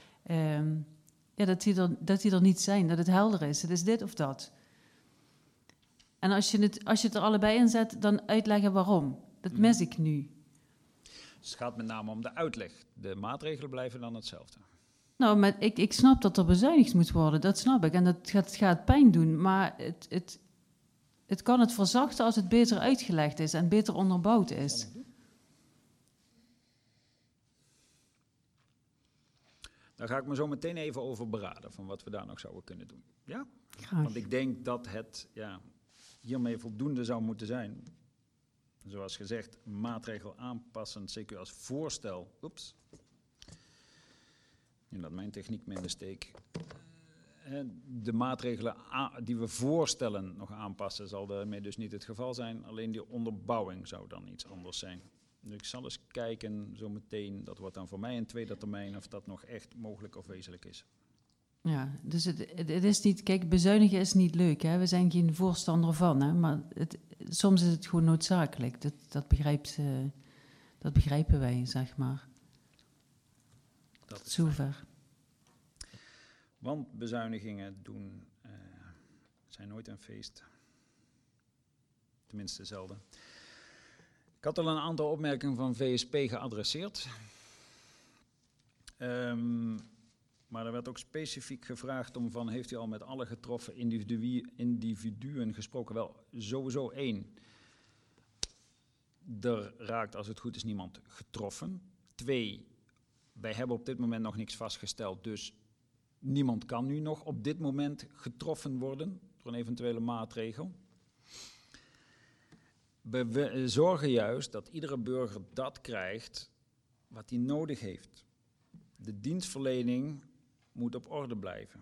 Dat die er niet zijn, dat het helder is. Het is dit of dat. En als je het er allebei in zet, dan uitleggen waarom. Dat mis ik nu. Dus het gaat met name om de uitleg. De maatregelen blijven dan hetzelfde. Nou, maar ik snap dat er bezuinigd moet worden, dat snap ik. En dat gaat pijn doen, maar het kan het verzachten als het beter uitgelegd is en beter onderbouwd is. Daar ga ik me zo meteen even over beraden, van wat we daar nog zouden kunnen doen. Ja? Graag. Want ik denk dat het hiermee voldoende zou moeten zijn. Zoals gezegd, maatregel aanpassen, zeker als voorstel. Oeps. Nu laat mijn techniek me in de steek. De maatregelen die we voorstellen nog aanpassen, zal daarmee dus niet het geval zijn. Alleen die onderbouwing zou dan iets anders zijn. Dus ik zal eens kijken, zo meteen, dat wordt dan voor mij een tweede termijn, of dat nog echt mogelijk of wezenlijk is. Ja, dus het is niet... Kijk, bezuinigen is niet leuk, hè. We zijn geen voorstander van, hè. Maar soms is het gewoon noodzakelijk. Dat begrijpen wij, zeg maar. Dat is zover. Want bezuinigingen zijn nooit een feest. Tenminste, zelden. Ik had al een aantal opmerkingen van VSP geadresseerd. Maar er werd ook specifiek gevraagd om van, heeft u al met alle getroffen individuen gesproken? Wel, sowieso 1. Er raakt, als het goed is, niemand getroffen. 2, wij hebben op dit moment nog niks vastgesteld, dus niemand kan nu nog op dit moment getroffen worden door een eventuele maatregel. We zorgen juist dat iedere burger dat krijgt wat hij nodig heeft. De dienstverlening moet op orde blijven.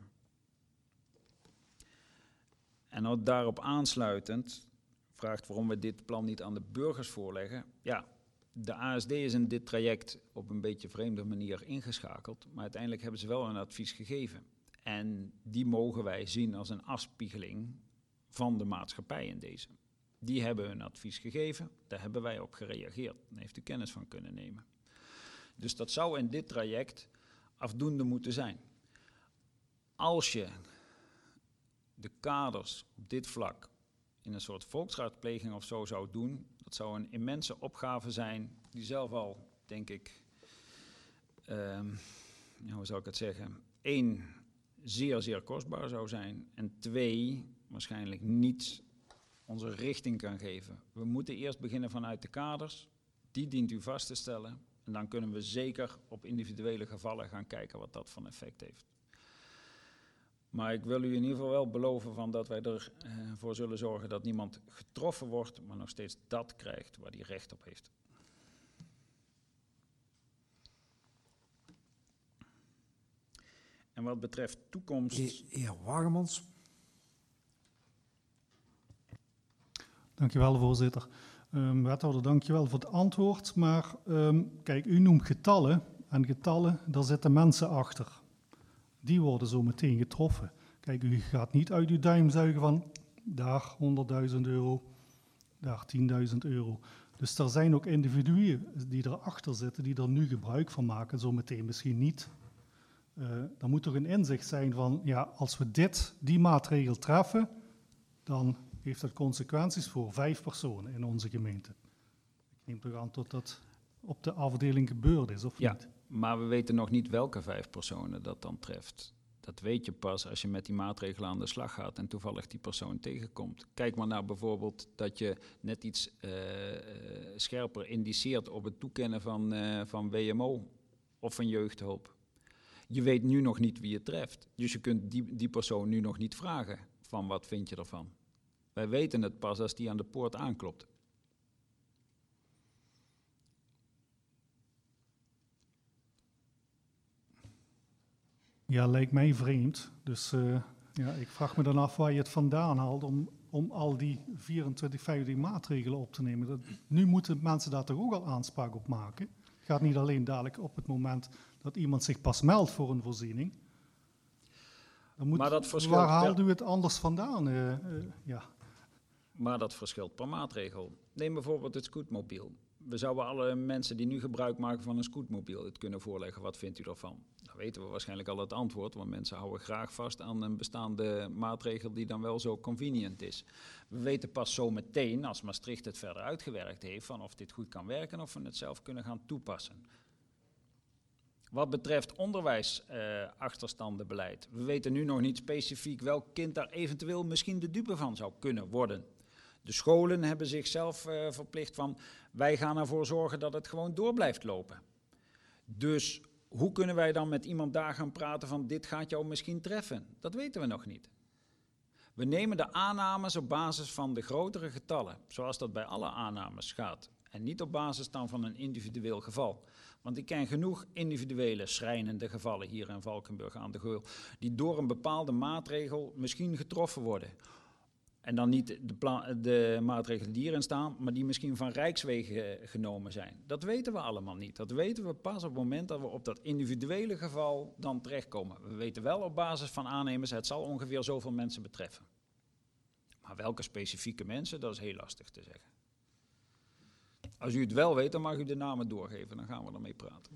En ook daarop aansluitend vraagt waarom we dit plan niet aan de burgers voorleggen. Ja, de ASD is in dit traject op een beetje vreemde manier ingeschakeld, maar uiteindelijk hebben ze wel een advies gegeven. En die mogen wij zien als een afspiegeling van de maatschappij in deze. Die hebben hun advies gegeven, daar hebben wij op gereageerd. Daar heeft u kennis van kunnen nemen. Dus dat zou in dit traject afdoende moeten zijn. Als je de kaders op dit vlak in een soort volksraadpleging of zo zou doen, dat zou een immense opgave zijn, die zelf al, denk ik, hoe zou ik het zeggen, 1, zeer, zeer kostbaar zou zijn, en 2, waarschijnlijk niet onze richting kan geven. We moeten eerst beginnen vanuit de kaders, die dient u vast te stellen, en dan kunnen we zeker op individuele gevallen gaan kijken wat dat van effect heeft. Maar ik wil u in ieder geval wel beloven van dat wij ervoor zullen zorgen dat niemand getroffen wordt, maar nog steeds dat krijgt waar hij recht op heeft. En wat betreft toekomst... Heer Wagemans. Dankjewel, voorzitter. Wethouder, dankjewel voor het antwoord. Maar kijk, u noemt getallen. En getallen, daar zitten mensen achter. die worden zo meteen getroffen. Kijk, u gaat niet uit uw duim zuigen van daar 100.000 euro, daar 10.000 euro. Dus er zijn ook individuen die erachter zitten, die er nu gebruik van maken, zo meteen misschien niet. Dan moet er een inzicht zijn van, ja, als we die maatregel treffen, dan heeft dat consequenties voor 5 personen in onze gemeente. Ik neem toch aan dat op de afdeling gebeurd is, of Ja, niet? maar we weten nog niet welke 5 personen dat dan treft. Dat weet je pas als je met die maatregelen aan de slag gaat en toevallig die persoon tegenkomt. Kijk maar naar bijvoorbeeld dat je net iets scherper indiceert op het toekennen van WMO of van jeugdhulp. Je weet nu nog niet wie het treft, dus je kunt die persoon nu nog niet vragen van wat vind je ervan. Wij weten het pas als die aan de poort aanklopt. Ja, lijkt mij vreemd. Dus ik vraag me dan af waar je het vandaan haalt om al die 24, 25 maatregelen op te nemen. Nu moeten mensen daar toch ook al aanspraak op maken. Het gaat niet alleen dadelijk op het moment dat iemand zich pas meldt voor een voorziening. Maar dat verschilt waar haalt u het anders vandaan? Maar dat verschilt per maatregel. Neem bijvoorbeeld het scootmobiel. We zouden alle mensen die nu gebruik maken van een scootmobiel het kunnen voorleggen. Wat vindt u ervan? Dan weten we waarschijnlijk al het antwoord, want mensen houden graag vast aan een bestaande maatregel die dan wel zo convenient is. We weten pas zo meteen, als Maastricht het verder uitgewerkt heeft, van of dit goed kan werken of we het zelf kunnen gaan toepassen. Wat betreft onderwijsachterstandenbeleid. We weten nu nog niet specifiek welk kind daar eventueel misschien de dupe van zou kunnen worden. De scholen hebben zichzelf verplicht van, wij gaan ervoor zorgen dat het gewoon door blijft lopen. Dus hoe kunnen wij dan met iemand daar gaan praten van, dit gaat jou misschien treffen? Dat weten we nog niet. We nemen de aannames op basis van de grotere getallen, zoals dat bij alle aannames gaat. En niet op basis dan van een individueel geval. Want ik ken genoeg individuele schrijnende gevallen hier in Valkenburg aan de Geul, die door een bepaalde maatregel misschien getroffen worden. En dan niet de maatregelen die hierin staan, maar die misschien van Rijkswegen genomen zijn. Dat weten we allemaal niet. Dat weten we pas op het moment dat we op dat individuele geval dan terechtkomen. We weten wel op basis van aannemers, het zal ongeveer zoveel mensen betreffen. Maar welke specifieke mensen, dat is heel lastig te zeggen. Als u het wel weet, dan mag u de namen doorgeven, dan gaan we ermee praten.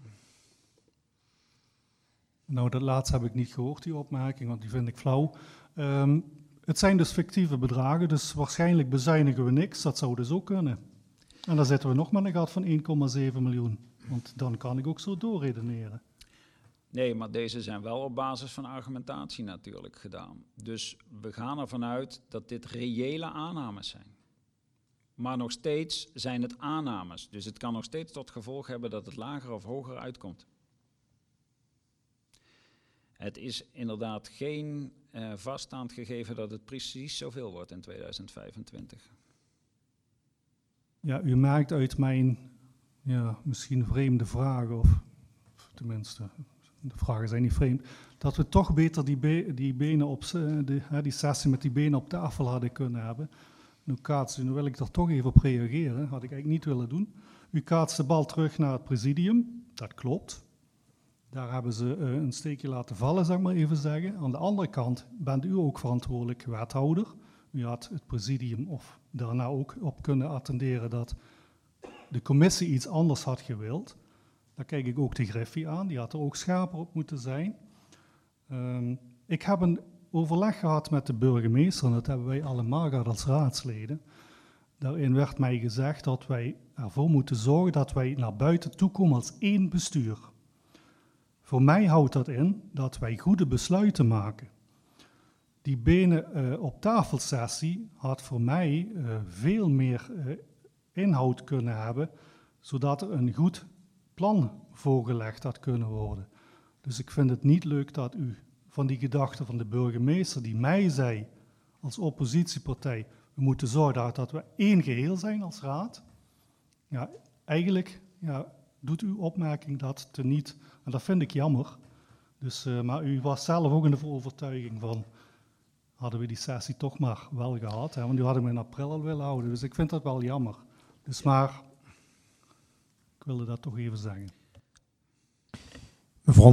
Nou, dat laatste heb ik niet gehoord, die opmerking, want die vind ik flauw. Het zijn dus fictieve bedragen, dus waarschijnlijk bezuinigen we niks. Dat zou dus ook kunnen. En dan zitten we nog met een gat van 1,7 miljoen. Want dan kan ik ook zo doorredeneren. Nee, maar deze zijn wel op basis van argumentatie natuurlijk gedaan. Dus we gaan ervan uit dat dit reële aannames zijn. Maar nog steeds zijn het aannames. Dus het kan nog steeds tot gevolg hebben dat het lager of hoger uitkomt. Het is inderdaad geen vaststaand gegeven dat het precies zoveel wordt in 2025. Ja, u merkt uit mijn misschien vreemde vragen, of tenminste, de vragen zijn niet vreemd, dat we toch beter die benen op die sessie met die benen op tafel hadden kunnen hebben. Nu wil ik er toch even op reageren, had ik eigenlijk niet willen doen. U kaatst de bal terug naar het presidium, dat klopt. Daar hebben ze een steekje laten vallen, zal ik maar even zeggen. Aan de andere kant bent u ook verantwoordelijk wethouder. U had het presidium of daarna ook op kunnen attenderen dat de commissie iets anders had gewild. Daar kijk ik ook de Griffie aan, die had er ook scherper op moeten zijn. Ik heb een overleg gehad met de burgemeester, en dat hebben wij allemaal gehad als raadsleden. Daarin werd mij gezegd dat wij ervoor moeten zorgen dat wij naar buiten toe komen als één bestuur. Voor mij houdt dat in dat wij goede besluiten maken. Die benen op tafelsessie had voor mij veel meer inhoud kunnen hebben, zodat er een goed plan voorgelegd had kunnen worden. Dus ik vind het niet leuk dat u van die gedachte van de burgemeester, die mij zei als oppositiepartij, we moeten zorgen dat we één geheel zijn als raad. Ja, eigenlijk doet uw opmerking dat teniet. En dat vind ik jammer. Dus, maar u was zelf ook in de overtuiging van, hadden we die sessie toch maar wel gehad. Hè? Want die hadden we in april al willen houden. Dus ik vind dat wel jammer. Dus maar, ik wilde dat toch even zeggen. Mevrouw